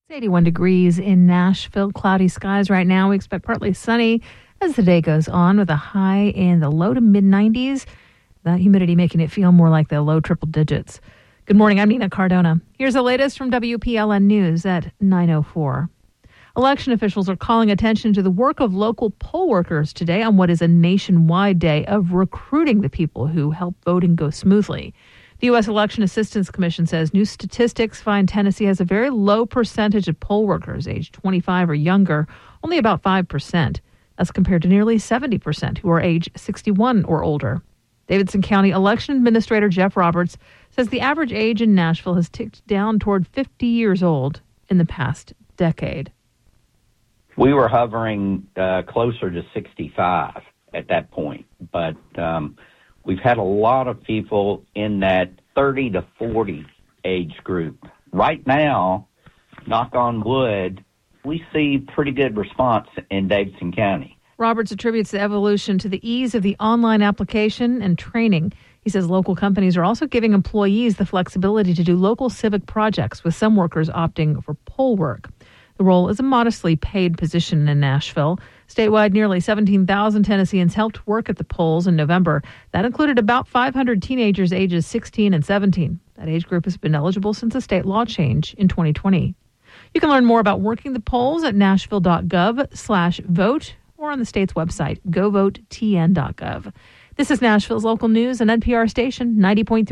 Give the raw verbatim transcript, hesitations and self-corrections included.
It's eighty-one degrees in Nashville. Cloudy skies right now. We expect partly sunny as the day goes on with a high in the low to mid nineties. That humidity making it feel more like the low triple digits. Good morning. I'm Nina Cardona. Here's the latest from W P L N News at nine oh four. Election officials are calling attention to the work of local poll workers today on what is a nationwide day of recruiting the people who help voting go smoothly. The U S Election Assistance Commission says new statistics find Tennessee has a very low percentage of poll workers aged twenty-five or younger, only about five percent. That's compared to nearly seventy percent who are age sixty-one or older. Davidson County Election Administrator Jeff Roberts says the average age in Nashville has ticked down toward fifty years old in the past decade. We were hovering uh, closer to sixty-five at that point, but um, we've had a lot of people in that thirty to forty age group. Right now, knock on wood, we see pretty good response in Davidson County. Roberts attributes the evolution to the ease of the online application and training. He says local companies are also giving employees the flexibility to do local civic projects, with some workers opting for poll work. The role is a modestly paid position in Nashville. Statewide, nearly seventeen thousand Tennesseans helped work at the polls in November. That included about five hundred teenagers ages sixteen and seventeen. That age group has been eligible since a state law change in twenty twenty. You can learn more about working the polls at nashville.gov slash vote or on the state's website, go vote t n dot gov. This is Nashville's local news and N P R station ninety point three.